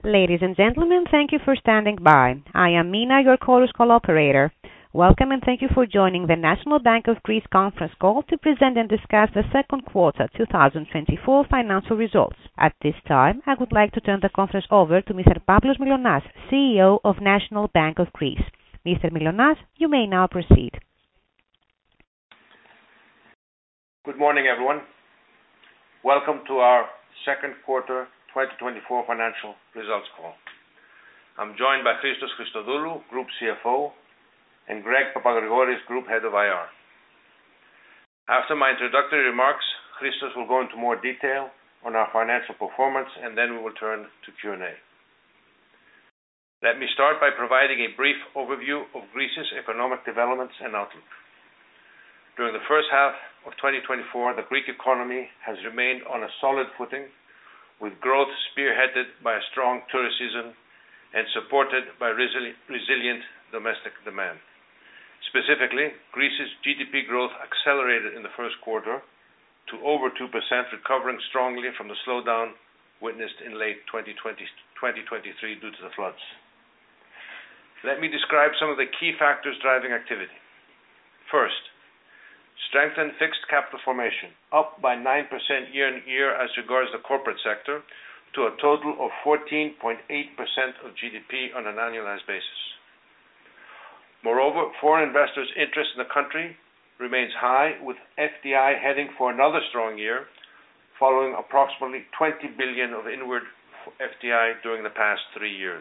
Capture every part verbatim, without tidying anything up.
Ladies and gentlemen, thank you for standing by. I am Mina, your Chorus Call operator. Welcome, and thank you for joining the National Bank of Greece conference call to present and discuss the second quarter two thousand twenty-four financial results. At this time, I would like to turn the conference over to Mister Pavlos Mylonas, C E O of National Bank of Greece. Mister Mylonas, you may now proceed. Good morning, everyone. Welcome to our second quarter twenty twenty-four financial results call. I'm joined by Christos Christodoulou, Group C F O, and Greg Papagrigoris, Group Head of I R. After my introductory remarks, Christos will go into more detail on our financial performance, and then we will turn to Q and A. Let me start by providing a brief overview of Greece's economic developments and outlook. During the first half of twenty twenty-four, the Greek economy has remained on a solid footing, with growth spearheaded by a strong tourist season and supported by resili- resilient domestic demand. Specifically, Greece's G D P growth accelerated in the first quarter to over two percent, recovering strongly from the slowdown witnessed in late twenty twenty, twenty twenty-three due to the floods. Let me describe some of the key factors driving activity. First, strengthened fixed capital formation, up by nine percent year-on-year as regards the corporate sector, to a total of fourteen point eight percent of G D P on an annualized basis. Moreover, foreign investors' interest in the country remains high, with F D I heading for another strong year, following approximately twenty billion of inward F D I during the past three years.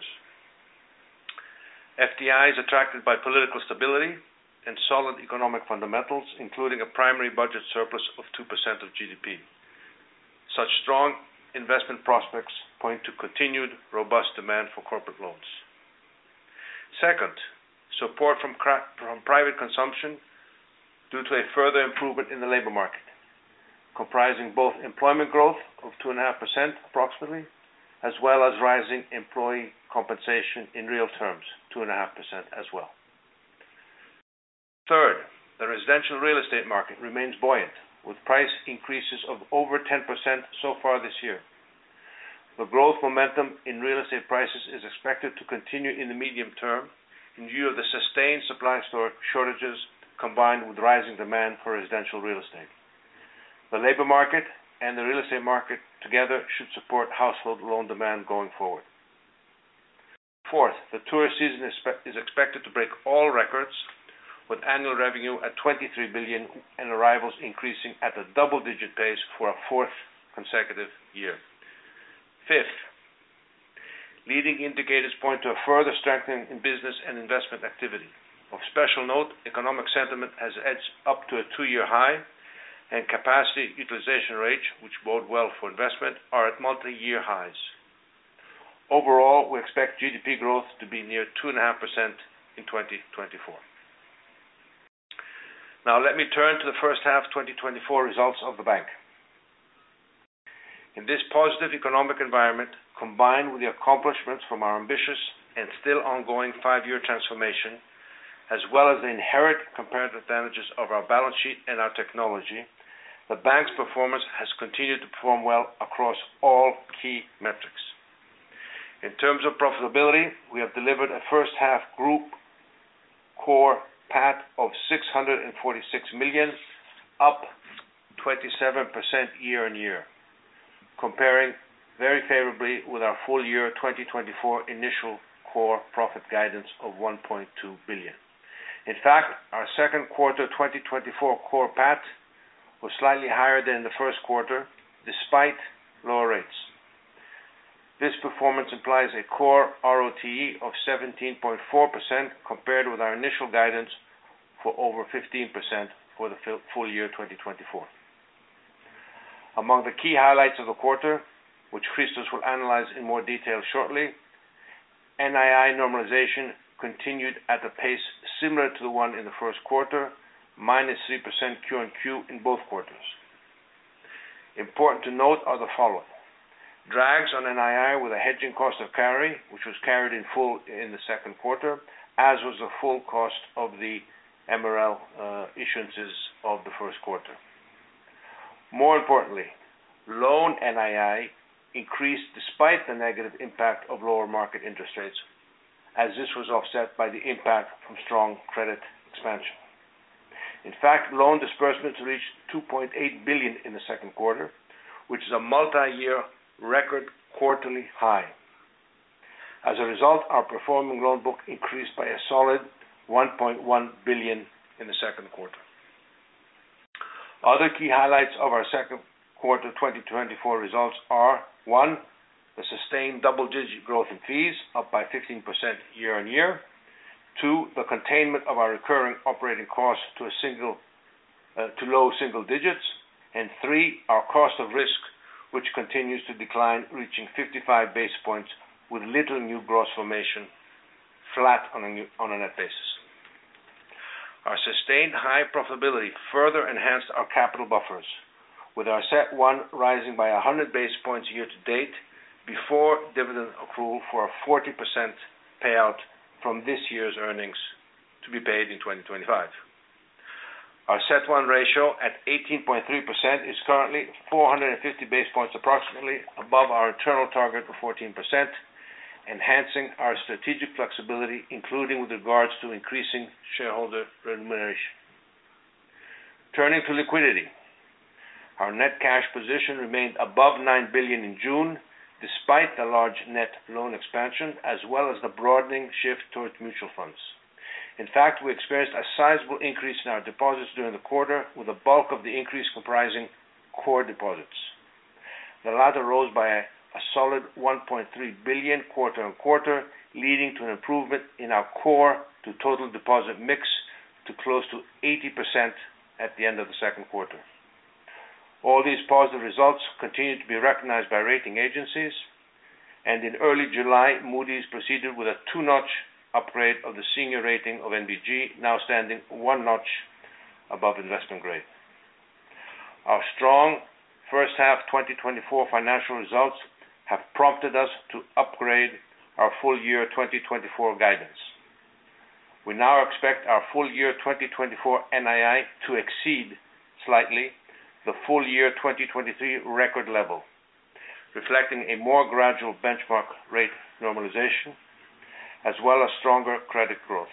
F D I is attracted by political stability and solid economic fundamentals, including a primary budget surplus of two percent of G D P. Such strong investment prospects point to continued robust demand for corporate loans. Second, support from, cra- from private consumption due to a further improvement in the labor market, comprising both employment growth of two point five percent approximately, as well as rising employee compensation in real terms, two point five percent as well. Third, the residential real estate market remains buoyant, with price increases of over ten percent so far this year. The growth momentum in real estate prices is expected to continue in the medium term in view of the sustained supply shortages combined with rising demand for residential real estate. The labor market and the real estate market together should support household loan demand going forward. Fourth, the tourist season is expected to break all records, with annual revenue at twenty-three billion and arrivals increasing at a double-digit pace for a fourth consecutive year. Fifth, leading indicators point to a further strengthening in business and investment activity. Of special note, economic sentiment has edged up to a two-year high, and capacity utilization rates, which bode well for investment, are at multi-year highs. Overall, we expect G D P growth to be near two point five percent in twenty twenty-four. Now let me turn to the first half twenty twenty-four results of the bank. In this positive economic environment, combined with the accomplishments from our ambitious and still ongoing five-year transformation, as well as the inherent comparative advantages of our balance sheet and our technology, the bank's performance has continued to perform well across all key metrics. In terms of profitability, we have delivered a first half group core P A T of six hundred forty-six million, up twenty-seven percent year-on-year, comparing very favorably with our full year twenty twenty-four initial core profit guidance of one point two billion. In fact, our second quarter twenty twenty-four core P A T was slightly higher than the first quarter, despite lower rates. This performance implies a core R O T E of seventeen point four percent, compared with our initial guidance for over fifteen percent for the full year twenty twenty-four. Among the key highlights of the quarter, which Christos will analyze in more detail shortly, N I I normalization continued at a pace similar to the one in the first quarter, minus three percent Q on Q in both quarters. Important to note are the following. Drags on N I I with a hedging cost of carry, which was carried in full in the second quarter, as was the full cost of the M R L uh, issuances of the first quarter. More importantly, loan N I I increased despite the negative impact of lower market interest rates, as this was offset by the impact from strong credit expansion. In fact, loan disbursements reached two point eight billion dollars in the second quarter, which is a multi-year record quarterly high. As a result, our performing loan book increased by a solid one point one billion dollars in the second quarter. Other key highlights of our second quarter twenty twenty-four results are: one, the sustained double-digit growth in fees, up by fifteen percent year-on-year. Two, the containment of our recurring operating costs to a single, uh, to low single digits. And three, our cost of risk, which continues to decline, reaching fifty-five basis points with little new gross formation, flat on a, new, on a net basis. Our sustained high profitability further enhanced our capital buffers, with our C E T one rising by one hundred basis points year to date, before dividend accrual for a forty percent payout from this year's earnings to be paid in twenty twenty-five. Our C E T one ratio at eighteen point three percent is currently four hundred fifty basis points approximately above our internal target of fourteen percent, enhancing our strategic flexibility, including with regards to increasing shareholder remuneration. Turning to liquidity, our net cash position remained above nine billion dollars in June, despite the large net loan expansion, as well as the broadening shift towards mutual funds. In fact, we experienced a sizable increase in our deposits during the quarter, with the bulk of the increase comprising core deposits. The latter rose by a, a solid one point three billion dollars quarter-on-quarter, leading to an improvement in our core to total deposit mix to close to eighty percent at the end of the second quarter. All these positive results continue to be recognized by rating agencies, and in early July, Moody's proceeded with a two-notch upgrade of the senior rating of N B G, now standing one notch above investment grade. Our strong first half twenty twenty-four financial results have prompted us to upgrade our full year twenty twenty-four guidance. We now expect our full year twenty twenty-four N I I to exceed slightly the full year twenty twenty-three record level, reflecting a more gradual benchmark rate normalization, as well as stronger credit growth.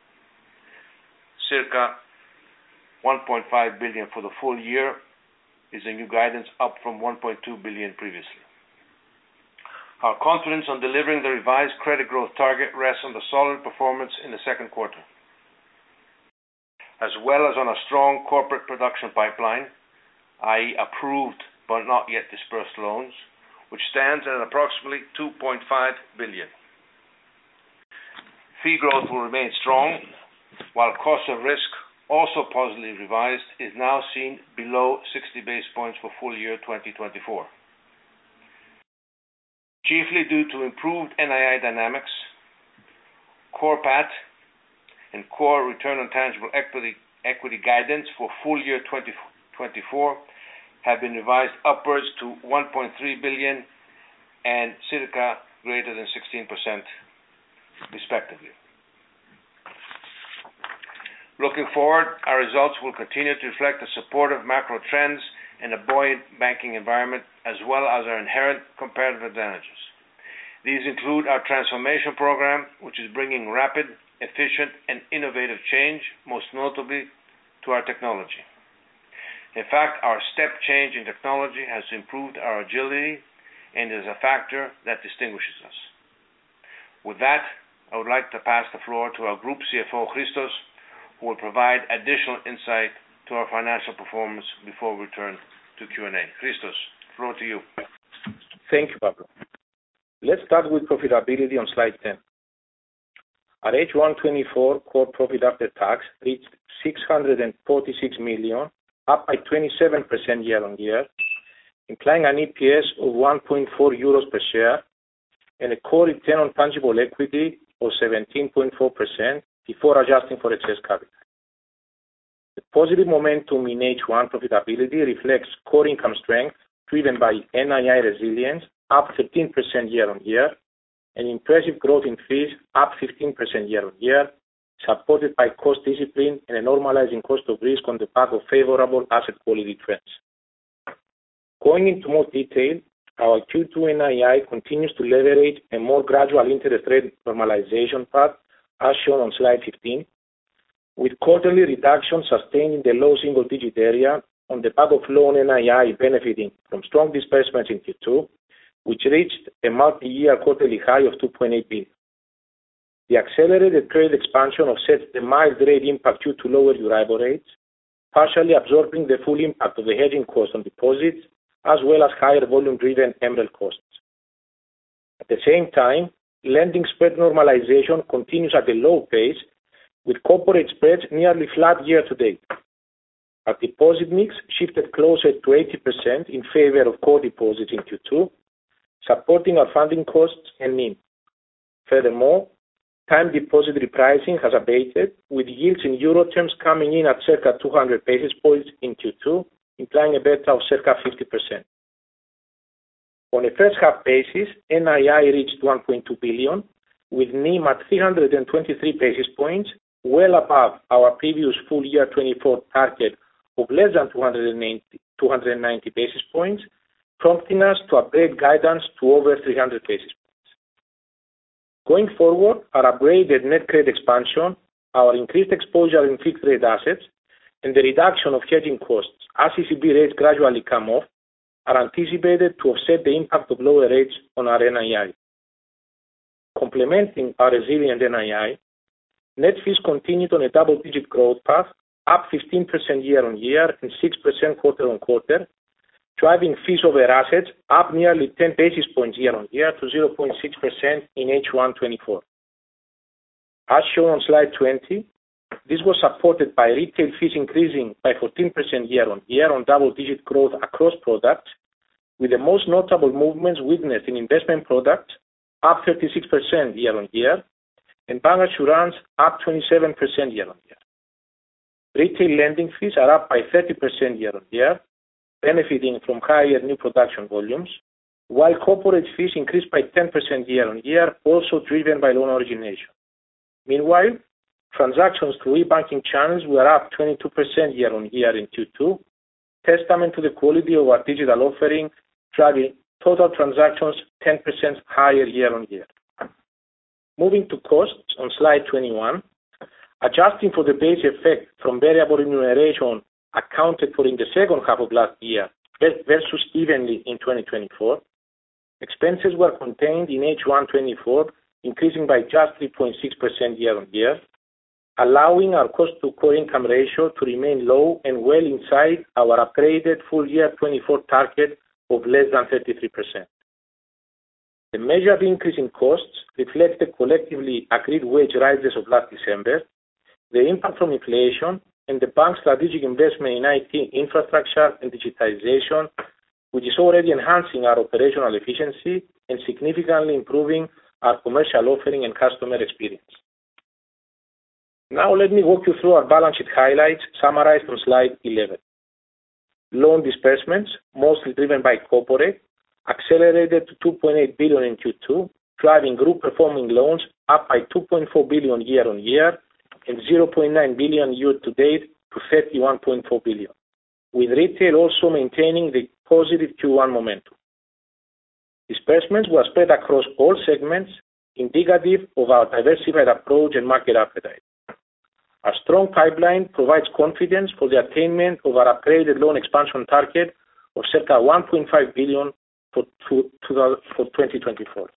Circa one point five billion dollars for the full year is a new guidance, up from one point two billion dollars previously. Our confidence on delivering the revised credit growth target rests on the solid performance in the second quarter, as well as on a strong corporate production pipeline, that is approved but not yet dispersed loans, which stands at approximately two point five billion dollars. Fee growth will remain strong, while cost of risk, also positively revised, is now seen below sixty basis points for full year twenty twenty-four. Chiefly due to improved N I I dynamics, core P A T and core return on tangible equity, equity guidance for full year twenty twenty-four have been revised upwards to one point three billion dollars and circa greater than sixteen percent, respectively. Looking forward, our results will continue to reflect the supportive macro trends and a buoyant banking environment, as well as our inherent comparative advantages. These include our transformation program, which is bringing rapid, efficient, and innovative change, most notably to our technology. In fact, our step change in technology has improved our agility and is a factor that distinguishes us. With that, I would like to pass the floor to our Group C F O, Christos, who will provide additional insight to our financial performance before we turn to Q and A. Christos, floor to you. Thank you, Pavlos. Let's start with profitability on slide ten. Our H one twenty-four core profit after tax reached six hundred forty-six million, up by twenty-seven percent year-on-year, implying an E P S of one point four euros per share and a core return on tangible equity of seventeen point four percent before adjusting for excess capital. The positive momentum in H one profitability reflects core income strength driven by N I I resilience, up thirteen percent year-on-year, and impressive growth in fees, up fifteen percent year-on-year, supported by cost discipline and a normalizing cost of risk on the back of favorable asset quality trends. Going into more detail, our Q two N I I continues to leverage a more gradual interest rate normalization path, as shown on slide fifteen, with quarterly reductions sustained in the low single-digit area on the back of loan N I I benefiting from strong disbursements in Q two, which reached a multi-year quarterly high of two point eight billion. The accelerated credit expansion offsets the mild rate impact due to lower Euribor rates, partially absorbing the full impact of the hedging cost on deposits, as well as higher volume-driven M R E L costs. At the same time, lending spread normalization continues at a low pace, with corporate spreads nearly flat year to date. Our deposit mix shifted closer to eighty percent in favor of core deposits in Q two, supporting our funding costs and N I M. Furthermore, time deposit repricing has abated, with yields in euro terms coming in at circa two hundred basis points in Q two, implying a beta of circa fifty percent. On a first half basis, N I I reached one point two billion, with N I M at three hundred twenty-three basis points, well above our previous full year twenty-four target of less than two hundred ninety basis points, prompting us to upgrade guidance to over three hundred basis points. Going forward, our upgraded net credit expansion, our increased exposure in fixed rate assets, and the reduction of hedging costs as E C B rates gradually come off are anticipated to offset the impact of lower rates on our N I I. Complementing our resilient N I I, net fees continued on a double-digit growth path, up fifteen percent year-on-year and six percent quarter-on-quarter, driving fees over assets up nearly ten basis points year-on-year to zero point six percent in H one twenty-four. As shown on slide twenty, this was supported by retail fees increasing by fourteen percent year-on-year on double-digit growth across products, with the most notable movements witnessed in investment products, up thirty-six percent year-on-year, and bancassurance up twenty-seven percent year-on-year. Retail lending fees are up by thirty percent year-on-year, benefiting from higher new production volumes, while corporate fees increased by ten percent year-on-year, also driven by loan origination. Meanwhile, transactions through e-banking channels were up twenty-two percent year-on-year in Q two, testament to the quality of our digital offering, driving total transactions ten percent higher year-on-year. Moving to costs on slide twenty-one, adjusting for the base effect from variable remuneration accounted for in the second half of last year versus evenly in twenty twenty-four, expenses were contained in H one twenty-four, increasing by just three point six percent year-on-year, allowing our cost-to-core income ratio to remain low and well inside our upgraded full year twenty-four target of less than thirty-three percent. The measured increase in costs reflects the collectively agreed wage rises of last December, the impact from inflation, and the bank's strategic investment in I T infrastructure and digitization, which is already enhancing our operational efficiency and significantly improving our commercial offering and customer experience. Now let me walk you through our balance sheet highlights summarized on slide eleven. Loan disbursements, mostly driven by corporate, accelerated to two point eight billion in Q two, driving group performing loans up by two point four billion year-on-year and zero point nine billion year-to-date to thirty-one point four billion, with retail also maintaining the positive Q one momentum. Disbursements were spread across all segments, indicative of our diversified approach and market appetite. Our strong pipeline provides confidence for the attainment of our upgraded loan expansion target of circa one point five billion for twenty twenty-four.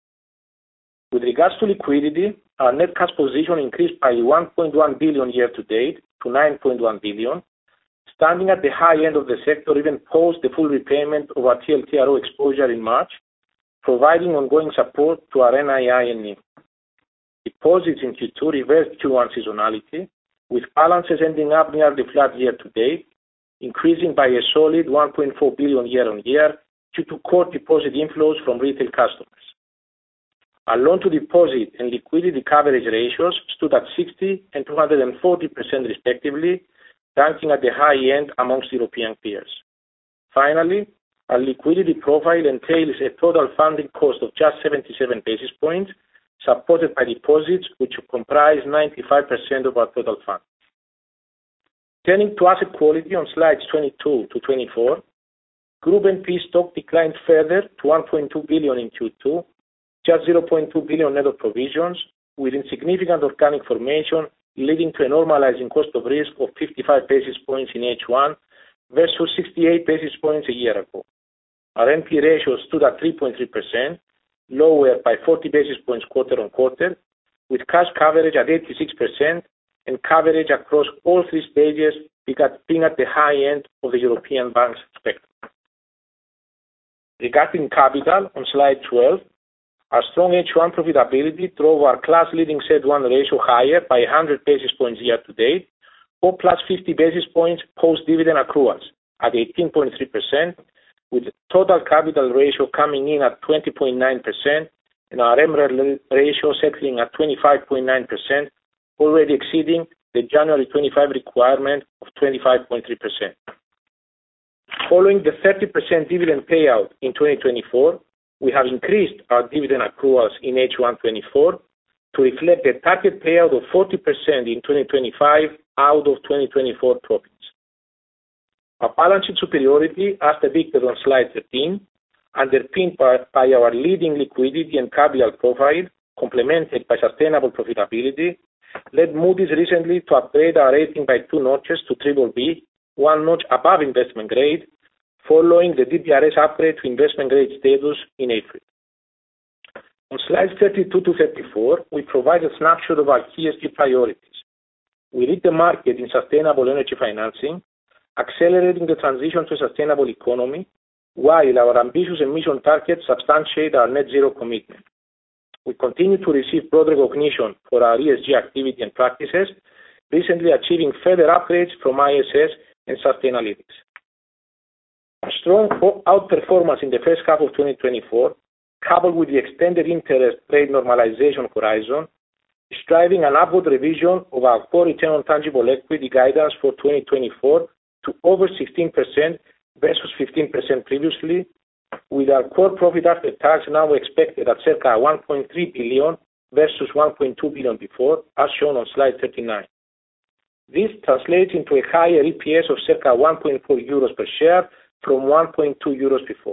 With regards to liquidity, our net cash position increased by one point one billion year-to-date to nine point one billion, standing at the high end of the sector even post the full repayment of our T L T R O exposure in March, providing ongoing support to our N I I and N I M. Deposits in Q two reversed Q one seasonality, with balances ending up nearly flat year-to-date, increasing by a solid one point four billion year-on-year due to core deposit inflows from retail customers. Our loan-to-deposit and liquidity coverage ratios stood at sixty and two hundred forty percent respectively, ranking at the high end amongst European peers. Finally, our liquidity profile entails a total funding cost of just seventy-seven basis points, supported by deposits which comprise ninety-five percent of our total funds. Turning to asset quality on slides twenty-two to twenty-four, Group N P E stock declined further to one point two billion in Q two, just zero point two billion net of provisions, with insignificant organic formation leading to a normalizing cost of risk of fifty-five basis points in H one versus sixty-eight basis points a year ago. Our N P E ratio stood at three point three percent, lower by forty basis points quarter on quarter, with cash coverage at eighty-six percent and coverage across all three stages being at the high end of the European banks spectrum. Regarding capital, on slide twelve, our strong H one profitability drove our class-leading C E T one ratio higher by one hundred basis points year to date, or plus fifty basis points post-dividend accruals at eighteen point three percent, with total capital ratio coming in at twenty point nine percent and our M R E L ratio settling at twenty-five point nine percent, already exceeding the January twenty-five requirement of twenty-five point three percent. Following the thirty percent dividend payout in twenty twenty-four, we have increased our dividend accruals in H one twenty-four to reflect a target payout of forty percent in twenty twenty-five out of twenty twenty-four profits. Our balance sheet superiority, as depicted on slide thirteen, underpinned by, by our leading liquidity and capital profile, complemented by sustainable profitability, led Moody's recently to upgrade our rating by two notches to triple B, one notch above investment grade, following the D B R S upgrade to investment grade status in April. On slides thirty-two to thirty-four, we provide a snapshot of our key E S G priorities. We lead the market in sustainable energy financing, accelerating the transition to a sustainable economy, while our ambitious emission targets substantiate our net zero commitment. We continue to receive broad recognition for our E S G activity and practices, recently achieving further upgrades from I S S and Sustainalytics. Our strong outperformance in the first half of twenty twenty-four, coupled with the extended interest rate normalization horizon, is driving an upward revision of our core return on tangible equity guidance for twenty twenty-four to over sixteen percent versus fifteen percent previously, with our core profit after tax now expected at circa one point three billion versus one point two billion before, as shown on slide thirty-nine. This translates into a higher E P S of circa one point four euros per share from one point two euros before.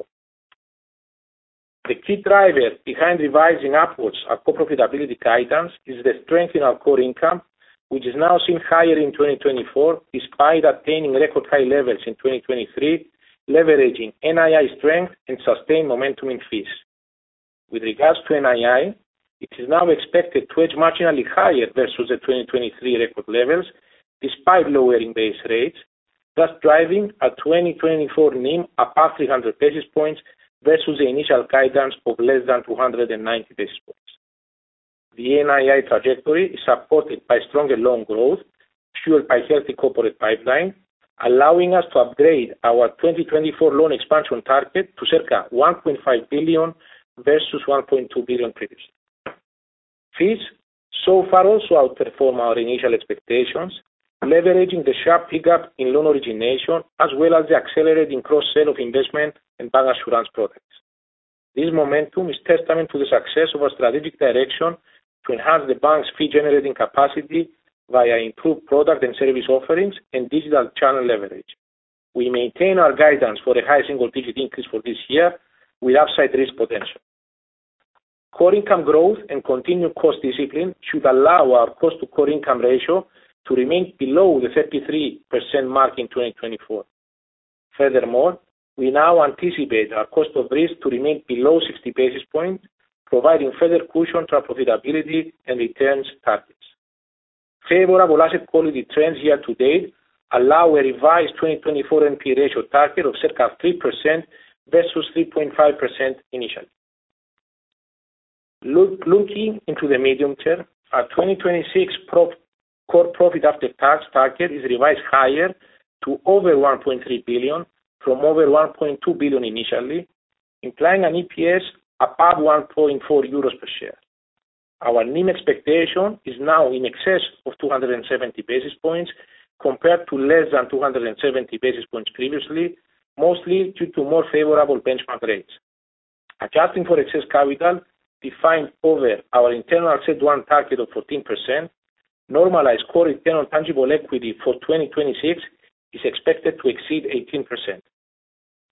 The key driver behind revising upwards our core profitability guidance is the strength in our core income, which is now seen higher in twenty twenty-four despite attaining record high levels in twenty twenty-three, leveraging N I I strength and sustained momentum in fees. With regards to N I I, it is now expected to edge marginally higher versus the twenty twenty-three record levels despite lowering base rates, thus driving a twenty twenty-four N I M above three hundred basis points versus the initial guidance of less than two hundred ninety basis points. The N I I trajectory is supported by stronger loan growth, fueled by healthy corporate pipeline, allowing us to upgrade our twenty twenty-four loan expansion target to circa one point five billion versus one point two billion previously. Fees so far also outperform our initial expectations, leveraging the sharp pickup in loan origination as well as the accelerating cross-sale of investment and bank assurance products. This momentum is testament to the success of our strategic direction to enhance the bank's fee-generating capacity via improved product and service offerings and digital channel leverage. We maintain our guidance for a high single-digit increase for this year with upside risk potential. Core income growth and continued cost discipline should allow our cost-to-core income ratio to remain below the thirty-three percent mark in twenty twenty-four. Furthermore, we now anticipate our cost of risk to remain below sixty basis points, providing further cushion to our profitability and returns targets. Favorable asset quality trends year to date allow a revised twenty twenty-four N P E ratio target of circa three percent versus three point five percent initially. Look, looking into the medium term, our twenty twenty-six prof, core profit after tax target is revised higher to over one point three billion from over one point two billion initially, implying an E P S above one point four euros per share. Our N I M expectation is now in excess of two hundred seventy basis points compared to less than two hundred seventy basis points previously, mostly due to more favorable benchmark rates. Adjusting for excess capital defined over our internal C E T one target of fourteen percent, normalized core return on tangible equity for twenty twenty-six is expected to exceed eighteen percent.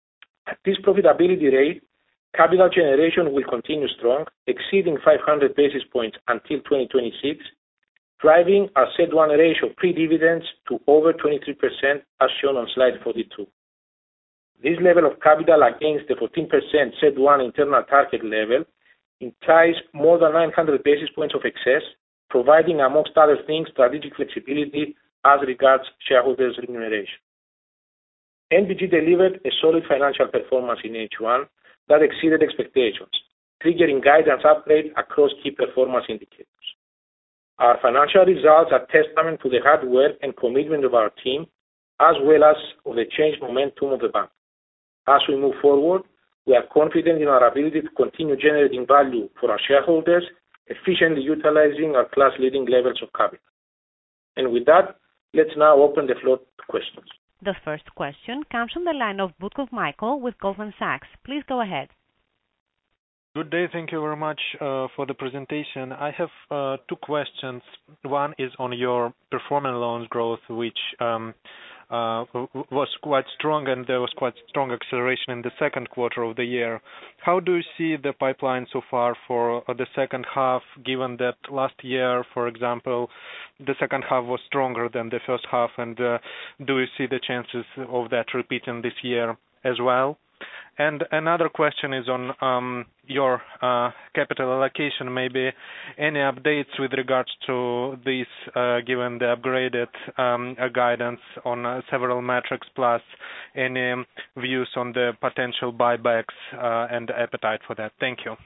At this profitability rate, capital generation will continue strong, exceeding five hundred basis points until twenty twenty-six, driving our C E T one ratio pre-dividends to over twenty-three percent as shown on slide forty-two. This level of capital against the fourteen percent C E T one internal target level implies more than nine hundred basis points of excess, providing, amongst other things, strategic flexibility as regards shareholders' remuneration. N B G delivered a solid financial performance in H one that exceeded expectations, triggering guidance upgrade across key performance indicators. Our financial results are testament to the hard work and commitment of our team, as well as of the change momentum of the bank. As we move forward, we are confident in our ability to continue generating value for our shareholders, efficiently utilizing our class-leading levels of capital. And with that, let's now open the floor to questions. The first question comes from the line of Butkov Michael with Goldman Sachs. Please go ahead. Good day. Thank you very much uh, for the presentation. I have uh, two questions. One is on your performing loans growth, which um, uh, was quite strong, and there was quite strong acceleration in the second quarter of the year. How do you see the pipeline so far for uh, the second half, given that last year, for example, the second half was stronger than the first half, and uh, do you see the chances of that repeating this year as well? And another question is on um, your uh, capital allocation, maybe any updates with regards to this, uh, given the upgraded um, uh, guidance on uh, several metrics, plus any views on the potential buybacks uh, and the appetite for that. Thank you.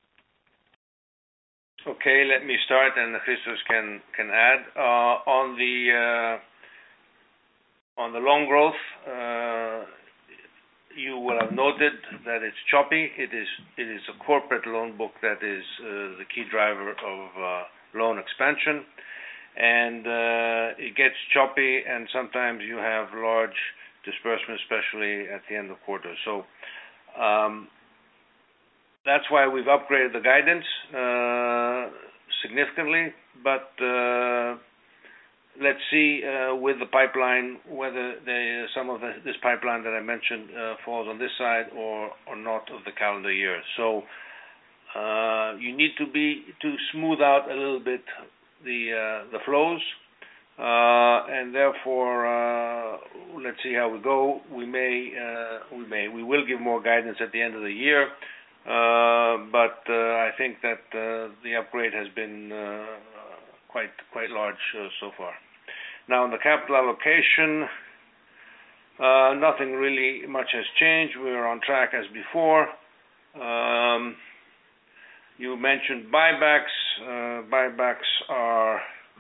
Okay, let me start, and Christos can can add uh, on the uh, on the loan growth. Uh, You will have noted that it's choppy. It is it is a corporate loan book that is uh, the key driver of uh, loan expansion, and uh, it gets choppy, and sometimes you have large disbursements, especially at the end of quarter. So um, that's why we've upgraded the guidance uh, significantly, but uh, let's see uh, with the pipeline whether they, some of the, this pipeline that I mentioned uh, falls on this side or, or not of the calendar year. So uh, you need to be to smooth out a little bit the uh, the flows, uh, and therefore uh, let's see how we go. We may uh, we may we will give more guidance at the end of the year, uh, but uh, I think that uh, the upgrade has been Uh, quite quite large uh, so far. Now, on the capital allocation, uh, nothing really much has changed. We're on track as before. Um, you mentioned buybacks. Uh, buybacks are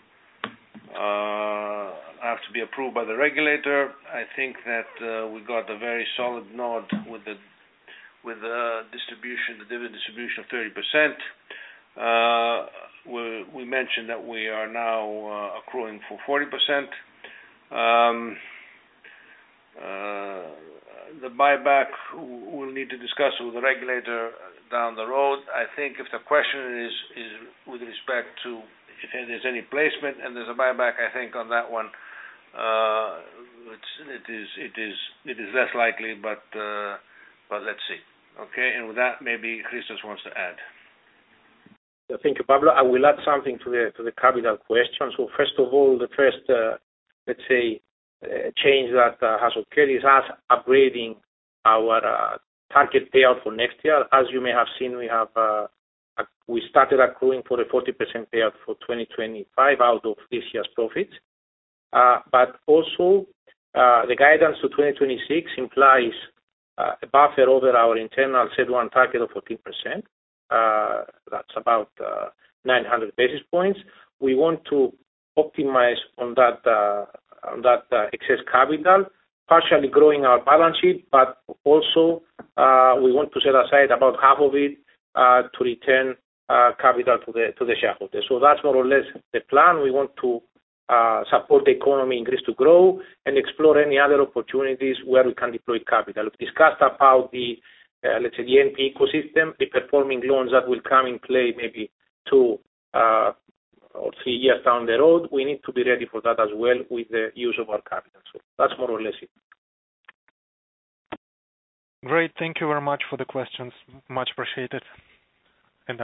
uh, have to be approved by the regulator. I think that uh, we got a very solid nod with the with the distribution, the dividend distribution of thirty percent. Uh, we, we mentioned that we are now uh, accruing for forty percent. Um, uh, the buyback, we'll need to discuss with the regulator down the road. I think if the question is, is with respect to if there's any placement and there's a buyback, I think on that one uh, it's, it is it is it is less likely, but uh, but let's see. Okay, and with that, maybe Christos wants to add. Thank you, Pablo. I will add something to the to the capital question. So first of all, the first, uh, let's say, uh, change that uh, has occurred is us upgrading our uh, target payout for next year. As you may have seen, we have uh, we started accruing for a forty percent payout for twenty twenty-five out of this year's profits. Uh, but also, uh, the guidance to twenty twenty-six implies uh, a buffer over our internal C E T one target of fourteen percent. Uh, that's about uh, nine hundred basis points. We want to optimize on that uh, on that uh, excess capital, partially growing our balance sheet, but also uh, we want to set aside about half of it uh, to return uh, capital to the to the shareholders. So that's more or less the plan. We want to uh, support the economy in Greece to grow and explore any other opportunities where we can deploy capital. We've discussed about the Uh, let's say the N P E ecosystem, the performing loans that will come in play maybe two uh, or three years down the road. We need to be ready for that as well with the use of our capital. So that's more or less it. Great. Thank you very much for the questions. Much appreciated. And uh,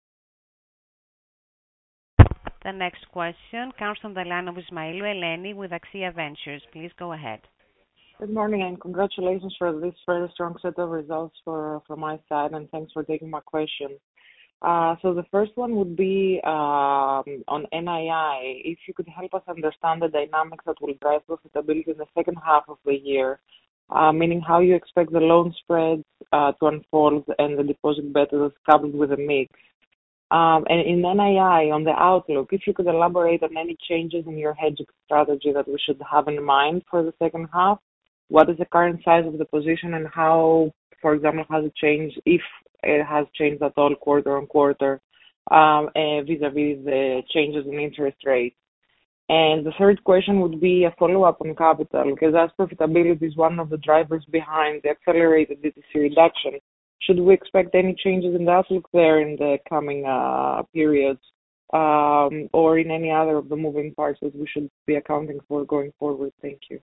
The next question comes from the line of Ismailou Eleni with Axia Ventures. Please go ahead. Good morning, and congratulations for this very strong set of results for from my side, and thanks for taking my question. Uh, so the first one would be um, on N I I. If you could help us understand the dynamics that will drive profitability in the second half of the year, uh, meaning how you expect the loan spreads uh, to unfold and the deposit betas coupled with a mix. Um, and in N I I, on the outlook, if you could elaborate on any changes in your hedging strategy that we should have in mind for the second half. What is the current size of the position, and how, for example, has it changed, if it has changed at all quarter on quarter, um, uh, vis-a-vis the changes in interest rates? And the third question would be a follow-up on capital, because as profitability is one of the drivers behind the accelerated D T C reduction, should we expect any changes in the outlook there in the coming uh, periods, um, or in any other of the moving parts that we should be accounting for going forward? Thank you.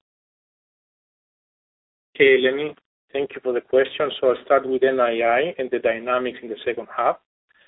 Okay, Eleni, thank you for the question. So I'll start with N I I and the dynamics in the second half.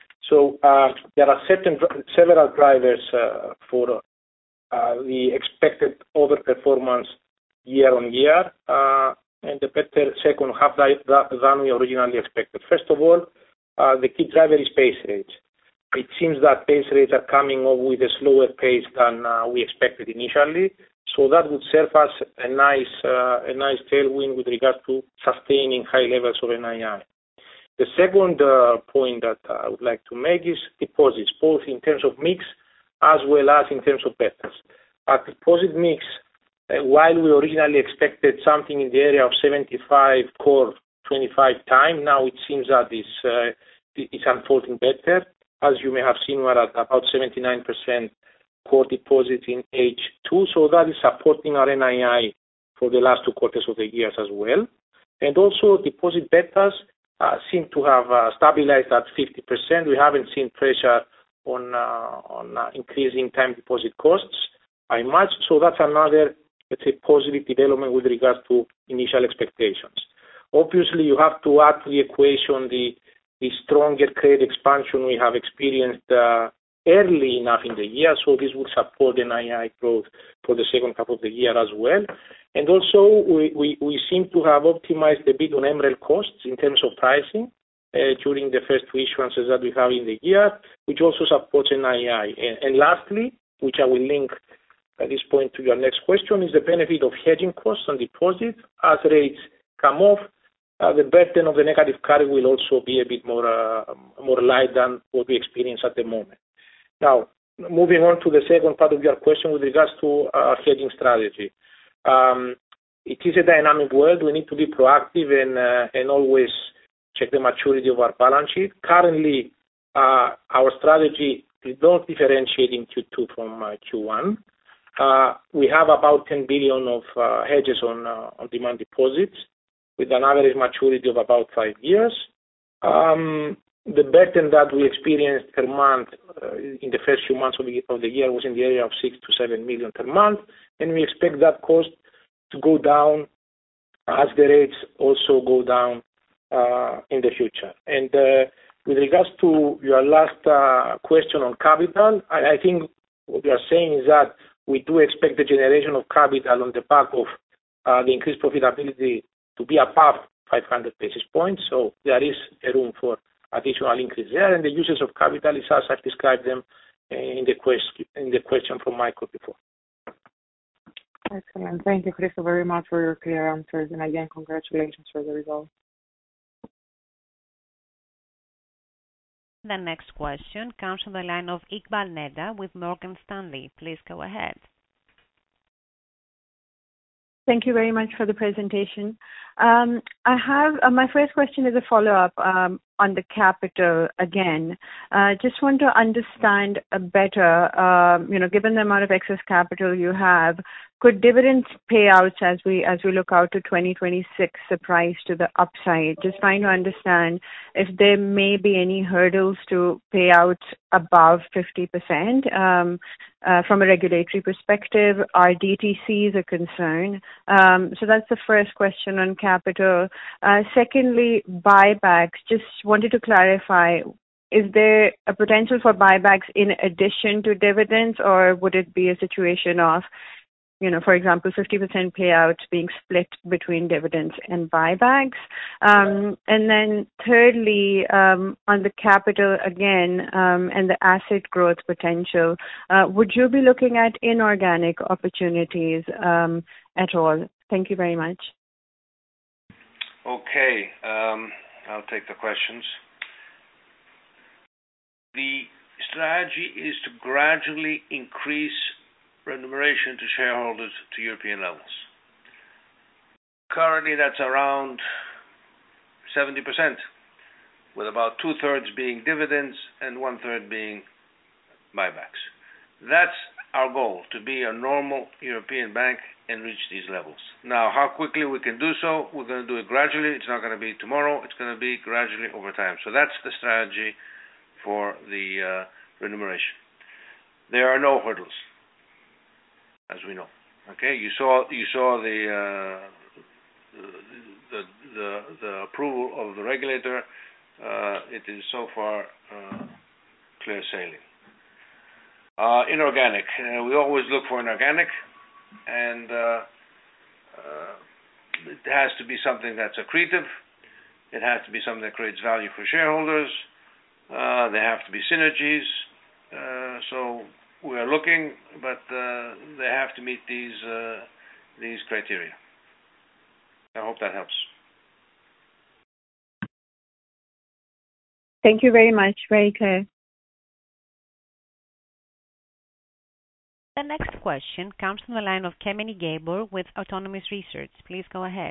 So uh, there are certain several drivers uh, for uh, the expected overperformance year on year uh, and the better second half than we originally expected. First of all, uh, the key driver is base rates. It seems that base rates are coming up with a slower pace than uh, we expected initially. So that would serve us a nice, uh, a nice tailwind with regard to sustaining high levels of N I I. The second uh, point that I would like to make is deposits, both in terms of mix as well as in terms of betas. Our deposit mix, uh, while we originally expected something in the area of seventy-five core, twenty-five time, now it seems that it's, uh, it's unfolding better. As you may have seen, we're at about seventy-nine percent core deposits in H two, so that is supporting our N I I for the last two quarters of the year as well. And also deposit betas uh, seem to have uh, stabilized at fifty percent. We haven't seen pressure on uh, on uh, increasing time deposit costs by much, so that's another, let's say, positive development with regards to initial expectations. Obviously, you have to add to the equation the, the stronger credit expansion we have experienced uh, early enough in the year, so this will support N I I growth for the second half of the year as well. And also, we, we, we seem to have optimized a bit on M R E L costs in terms of pricing uh, during the first two issuances that we have in the year, which also supports N I I. And, and lastly, which I will link at this point to your next question, is the benefit of hedging costs on deposits. As rates come off, uh, the burden of the negative carry will also be a bit more, uh, more light than what we experience at the moment. Now, moving on to the second part of your question with regards to our hedging strategy. Um, it is a dynamic world. We need to be proactive and, uh, and always check the maturity of our balance sheet. Currently, uh, our strategy is not differentiating Q two from uh, Q one. Uh, we have about ten billion of uh, hedges on, uh, on demand deposits with an average maturity of about five years. Um, The burden that we experienced per month uh, in the first few months of the, of the year was in the area of six to seven million per month, and we expect that cost to go down as the rates also go down uh, in the future. And uh, with regards to your last uh, question on capital, I, I think what you are saying is that we do expect the generation of capital on the back of uh, the increased profitability to be above five hundred basis points, so there is a room for additional increase there, and the uses of capital is as I've described them in the question in the question from Michael before. Excellent. Thank you, Christo, very much for your clear answers, and again, congratulations for the results. The next question comes from the line of Iqbal Neda with Morgan Stanley. Please go ahead. Thank you very much for the presentation. Um, I have uh, my first question is a follow-up um, on the capital again. Uh, just want to understand uh, better, um, you know, given the amount of excess capital you have, could dividends payouts as we as we look out to twenty twenty-six surprise to the upside? Just trying to understand if there may be any hurdles to payouts above fifty percent um, uh, from a regulatory perspective. Are D T Cs a concern? Um, so that's the first question on capital. Uh, secondly, buybacks. Just wanted to clarify. Is there a potential for buybacks in addition to dividends, or would it be a situation of, you know, for example, fifty percent payouts being split between dividends and buybacks? Um, and then thirdly, um, on the capital again um, and the asset growth potential, uh, would you be looking at inorganic opportunities um, at all? Thank you very much. Okay, um, I'll take the questions. The strategy is to gradually increase remuneration to shareholders to European levels. Currently, that's around seventy percent, with about two-thirds being dividends and one-third being buybacks. That's our goal, to be a normal European bank and reach these levels. Now, how quickly we can do so, we're going to do it gradually. It's not going to be tomorrow. It's going to be gradually over time. So that's the strategy for the uh, remuneration. There are no hurdles, as we know. Okay, you saw you saw the uh, the, the the approval of the regulator. Uh, it is so far uh, clear sailing. Uh, inorganic. Uh, we always look for inorganic, and uh, uh, it has to be something that's accretive. It has to be something that creates value for shareholders. Uh, there have to be synergies. Uh, so we are looking, but uh, they have to meet these uh, these criteria. I hope that helps. Thank you very much. Very clear. The next question comes from the line of Kemeny Gabor with Autonomous Research. Please go ahead.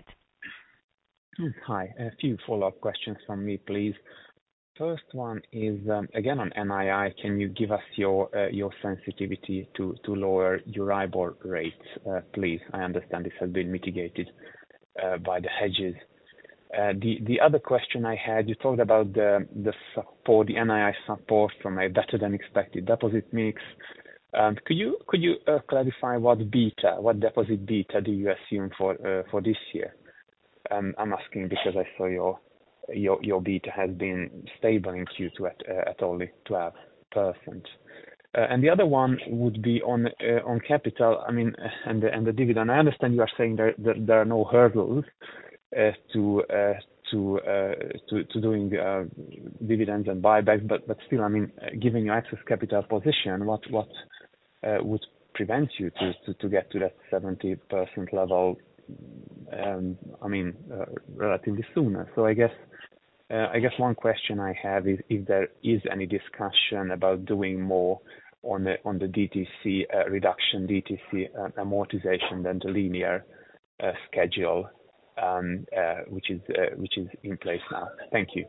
Hi. A few follow-up questions from me, please. First one is, um, again, on N I I. Can you give us your uh, your sensitivity to, to lower Euribor rates, uh, please? I understand this has been mitigated uh, by the hedges. Uh, the the other question I had, you talked about the the support, the N I I support from a better than expected deposit mix. Um, could you could you uh, clarify what beta, what deposit beta do you assume for uh, for this year? Um, I'm asking because I saw your your your beta has been stable in Q two at uh, at only twelve percent. Uh, and the other one would be on uh, on capital. I mean, and the, and the dividend. I understand you are saying there there, there are no hurdles uh, to uh, to uh, to to doing uh, dividends and buybacks, but but still, I mean, uh, given your excess capital position, what what uh, would prevent you to, to to get to that seventy percent level? Um, I mean, uh, relatively sooner. So I guess. Uh, I guess one question I have is if there is any discussion about doing more on the on the D T C uh, reduction, D T C uh, amortization than the linear uh, schedule, um, uh, which is uh, which is in place now. Thank you.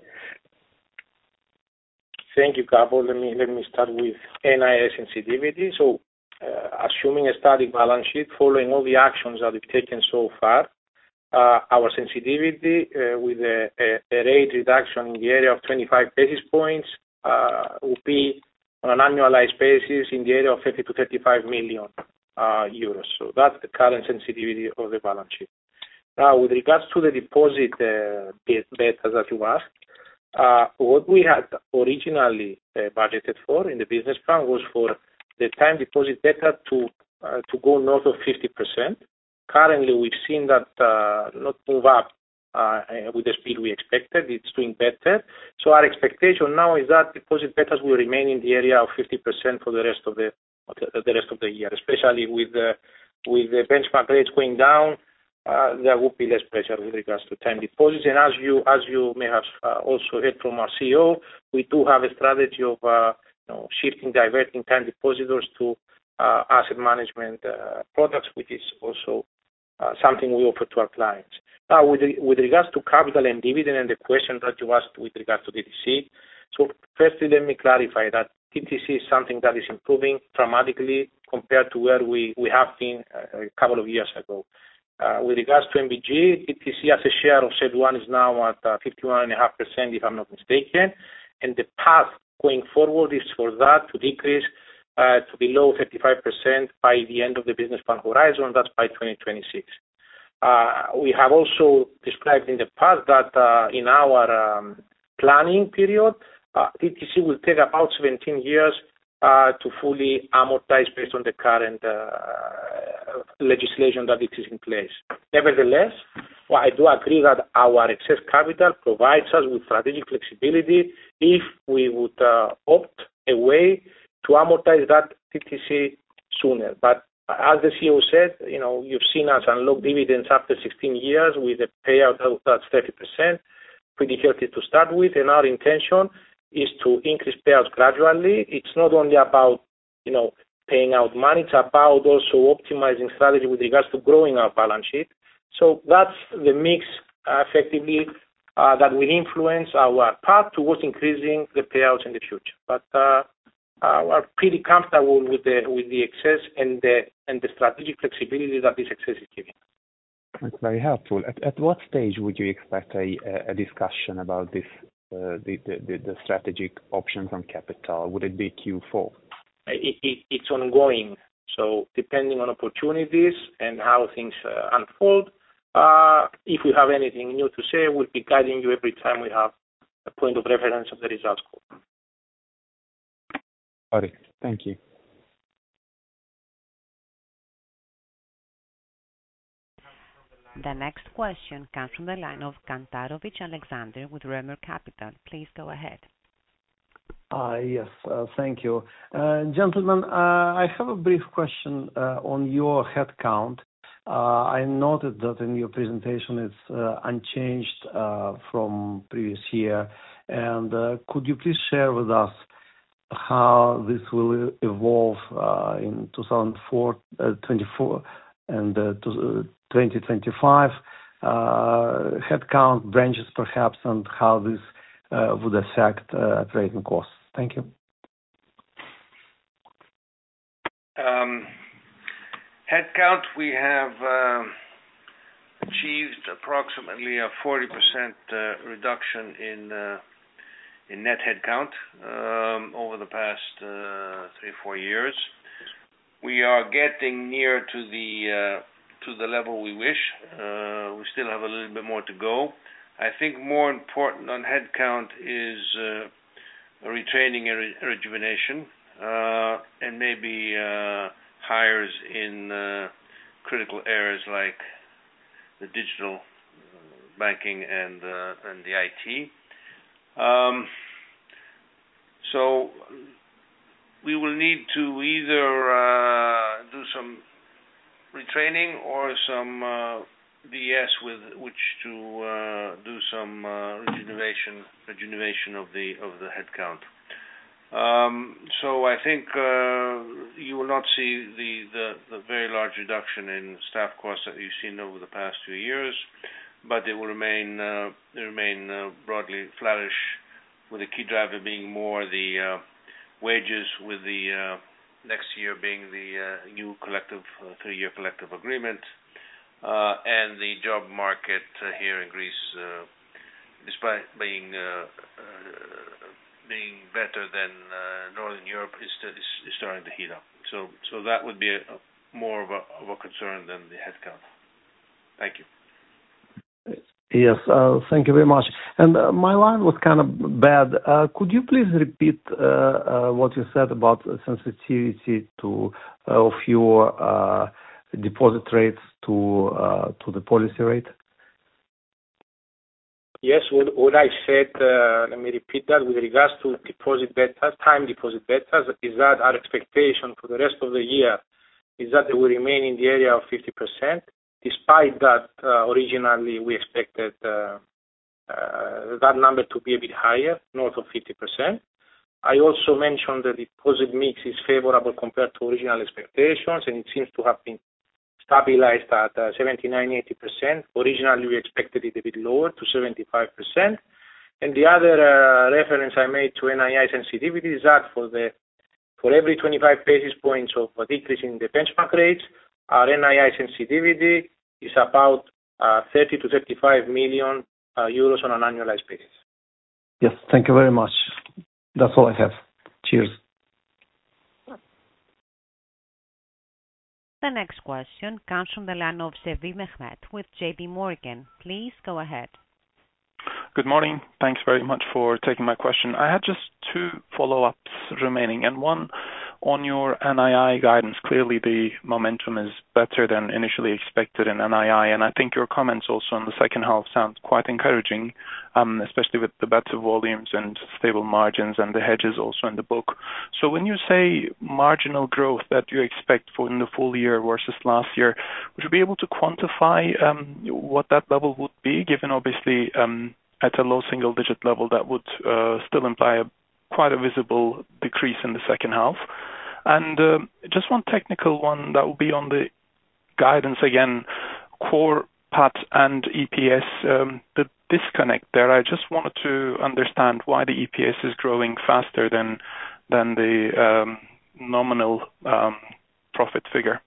Thank you, Gabor. Let me let me start with N I I sensitivity. So, uh, assuming a static balance sheet, following all the actions that we've taken so far. Uh, our sensitivity uh, with a, a, a rate reduction in the area of twenty-five basis points uh, will be on an annualized basis in the area of thirty to thirty-five million uh, euros. So that's the current sensitivity of the balance sheet. Now, with regards to the deposit uh, betas that you asked, uh, what we had originally uh, budgeted for in the business plan was for the time deposit beta to uh, to go north of fifty percent. Currently, we've seen that uh, not move up uh, with the speed we expected. It's doing better. So our expectation now is that deposit betas will remain in the area of fifty percent for the rest of the the rest of the year, especially with the with the benchmark rates going down. Uh, there will be less pressure with regards to time deposits. And as you as you may have uh, also heard from our C E O, we do have a strategy of uh, you know, shifting, diverting time depositors to uh, asset management uh, products, which is also Uh, something we offer to our clients. Now, with, with regards to capital and dividend and the question that you asked with regards to D T C, So firstly, let me clarify that T T C is something that is improving dramatically compared to where we, we have been a couple of years ago. Uh, with regards to M B G, T T C as a share of C E T one is now at uh, fifty-one point five percent, if I'm not mistaken, and the path going forward is for that to decrease uh, to below thirty-five percent by the end of the business plan horizon, that's by twenty twenty-six. Uh, we have also described in the past that uh, in our um, planning period, uh, T T C will take about seventeen years uh, to fully amortize based on the current uh, legislation that it is in place. Nevertheless, well, I do agree that our excess capital provides us with strategic flexibility if we would uh, opt a way to amortize that T T C sooner. But as the C E O said, you know, you've seen us unlock dividends after sixteen years with a payout that's thirty percent, pretty healthy to start with, and our intention is to increase payouts gradually. It's not only about, you know, paying out money, it's about also optimizing strategy with regards to growing our balance sheet. So that's the mix uh, effectively uh, that will influence our path towards increasing the payouts in the future. But uh, uh, we're pretty comfortable with the with the excess and the and the strategic flexibility that this excess is giving. That's very helpful. At, at what stage would you expect a, a discussion about this, uh, the, the, the strategic options on capital? Would it be Q four? It, it, it's ongoing. So depending on opportunities and how things uh, unfold, uh, if we have anything new to say, we'll be guiding you every time we have a point of reference of the results call. Got it. Thank you. The next question comes from the line of Kantarovich Alexander with Remer Capital. Please go ahead. Uh, yes, uh, thank you. Uh, gentlemen, uh, I have a brief question uh, on your headcount. Uh, I noted that in your presentation it's uh, unchanged uh, from previous year. And uh, could you please share with us how this will evolve uh, in two thousand twenty-four and uh, twenty twenty-five? Uh, headcount, branches perhaps, and how this uh, would affect uh, operating costs. Thank you. Um, headcount, we have uh, achieved approximately a forty percent uh, reduction in uh, in net headcount um, over the past uh, three, four years. We are getting near to the uh, to the level we wish. Uh, we still have a little bit more to go. I think more important on headcount is uh, retraining and re- rejuvenation, uh, and maybe uh, hires in uh, critical areas like the digital banking and uh, and the I T. Um, so we will need to either uh, do some retraining or some uh, D S with which to uh, do some uh, rejuvenation, rejuvenation of the of the headcount. Um, so I think uh, you will not see the, the, the very large reduction in staff costs that you've seen over the past few years, but it will remain uh, remain uh, broadly flattish, with the key driver being more the uh, wages, with the uh, next year being the uh, new collective uh, three-year collective agreement, uh, and the job market uh, here in Greece, uh, despite being uh, uh, being better than uh, Northern Europe, is, is, is starting to heat up. So, so that would be a, a more of a, of a concern than the headcount. Thank you. Yes, uh, thank you very much. And uh, my line was kind of bad. Uh, could you please repeat uh, uh, what you said about sensitivity to uh, of your uh, deposit rates to uh, to the policy rate? Yes, what, what I said, uh, let me repeat that, with regards to deposit betas, time deposit betas, is that our expectation for the rest of the year is that they will remain in the area of fifty percent. Despite that, uh, originally we expected uh, uh, that number to be a bit higher, north of fifty percent. I also mentioned the deposit mix is favorable compared to original expectations, and it seems to have been stabilized at uh, seventy-nine, eighty percent. Originally we expected it a bit lower, to seventy-five percent. And the other uh, reference I made to N I I sensitivity is that for the for every twenty-five basis points of a decrease in the benchmark rates, our N I I sensitivity is about uh, thirty to thirty-five million uh, euros on an annualized basis. Yes, thank you very much. That's all I have. Cheers. The next question comes from the line of Sevim Mehmet with J P Morgan. Please go ahead. Good morning. Thanks very much for taking my question. I had just two follow-ups remaining, and one on your N I I guidance. Clearly, the momentum is better than initially expected in N I I, and I think your comments also on the second half sound quite encouraging, um, especially with the better volumes and stable margins and the hedges also in the book. So when you say marginal growth that you expect for in the full year versus last year, would you be able to quantify um, what that level would be, given obviously um, at a low single-digit level, that would uh, still imply a, quite a visible decrease in the second half. And uh, just one technical one that will be on the guidance again, core P A T and E P S, um, the disconnect there. I just wanted to understand why the E P S is growing faster than than the um, nominal um, profit figure.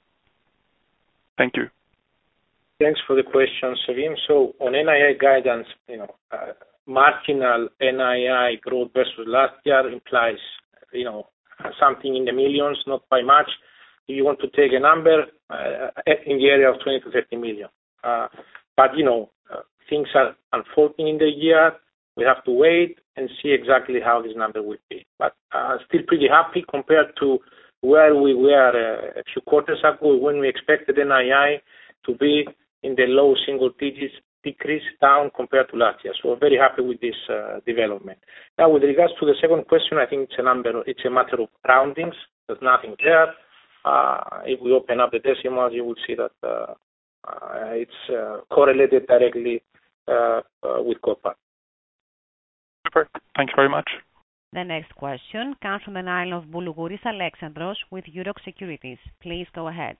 Thank you. Thanks for the question, Sevim. So on N I I guidance, you know, uh, marginal N I I growth versus last year implies, you know, something in the millions, not by much. If you want to take a number uh, in the area of twenty to thirty million. Uh, but, you know, uh, things are unfolding in the year. We have to wait and see exactly how this number will be. But uh, still pretty happy compared to where we were uh, a few quarters ago when we expected N I I to be in the low single digits decrease down compared to last year. So we're very happy with this uh, development. Now, with regards to the second question, I think it's a number, it's a matter of roundings. There's nothing there. Uh, if we open up the decimals, you will see that uh, uh, it's uh, correlated directly uh, uh, with core P A T. Super. Thank you very much. The next question comes from the line of Boulougouris Alexandros with Euroxx Securities. Please go ahead.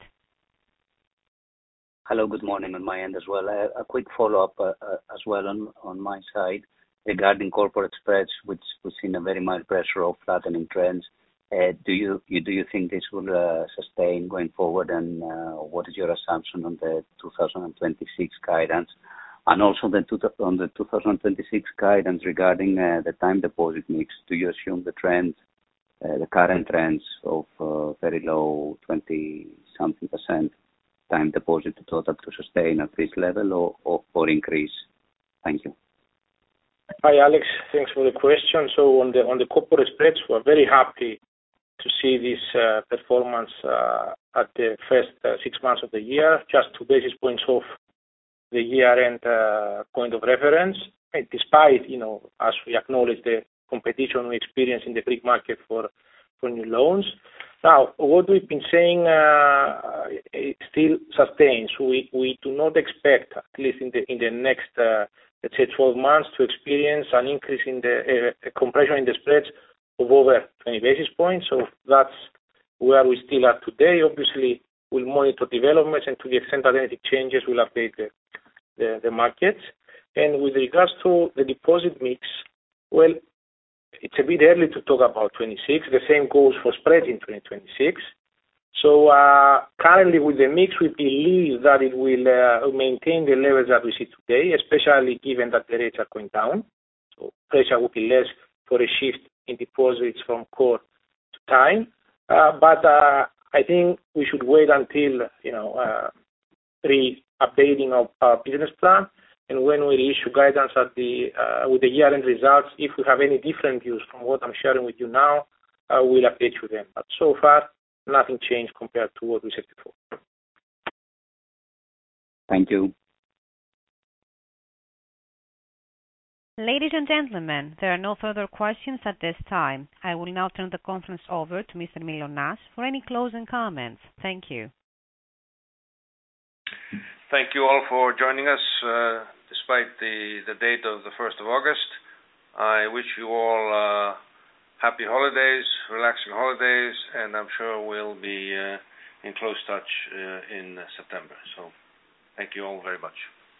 Hello, good morning on my end as well. A, a quick follow-up uh, uh, as well on, on my side regarding corporate spreads, which we've seen a very mild pressure of flattening trends. Uh, do you, you do you think this will uh, sustain going forward, and uh, what is your assumption on the two thousand twenty-six guidance? And also the two, on the two thousand twenty-six guidance regarding uh, the time deposit mix, do you assume the trend, uh, the current trends of uh, very low twenty-something percent time deposit to total to sustain at this level or, or, or increase? Thank you. Hi, Alex. Thanks for the question. So on the on the corporate spreads, we're very happy to see this uh, performance uh, at the first uh, six months of the year, just two basis points off the year-end uh, point of reference, and despite, you know, as we acknowledge the competition we experience in the Greek market for, for new loans. Now, what we've been saying uh, it still sustains. We we do not expect, at least in the in the next uh, let's say twelve months, to experience an increase in the uh, compression in the spreads of over twenty basis points. So that's where we still are today. Obviously, we'll monitor developments, and to the extent that anything changes, we'll update the the, the markets. And with regards to the deposit mix, well, it's a bit early to talk about twenty-six. The same goes for spreads in twenty twenty-six. So uh, currently with the mix, we believe that it will uh, maintain the levels that we see today, especially given that the rates are going down. So pressure will be less for a shift in deposits from core to time. Uh, but uh, I think we should wait until, you know, uh, re-updating of our business plan. And when we issue guidance at the uh, with the year-end results, if we have any different views from what I'm sharing with you now, uh, we'll update you then. But so far, nothing changed compared to what we said before. Thank you. Ladies and gentlemen, there are no further questions at this time. I will now turn the conference over to Mister Mylonas for any closing comments. Thank you. Thank you all for joining us, uh, despite the, the date of the first of August. I wish you all uh, happy holidays, relaxing holidays, and I'm sure we'll be uh, in close touch uh, in September. So thank you all very much.